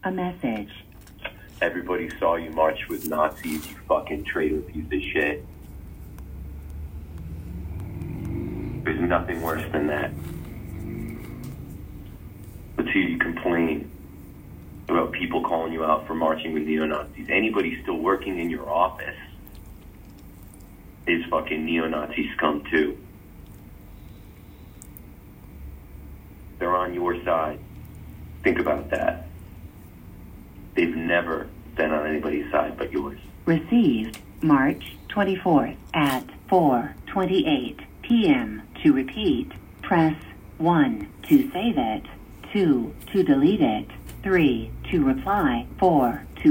a message. Everybody saw you march with Nazis, you fucking traitor piece of shit. There's nothing worse than that. Let's hear you complain about people calling you out for marching with neo-Nazis. Anybody still working in your office is fucking neo-Nazi scum too. They're on your side. Think about that. They've never been on anybody's side but yours. Received March 24th at 4:28 p.m. To repeat, press 1 to save it, 2 to delete it, 3 to reply, 4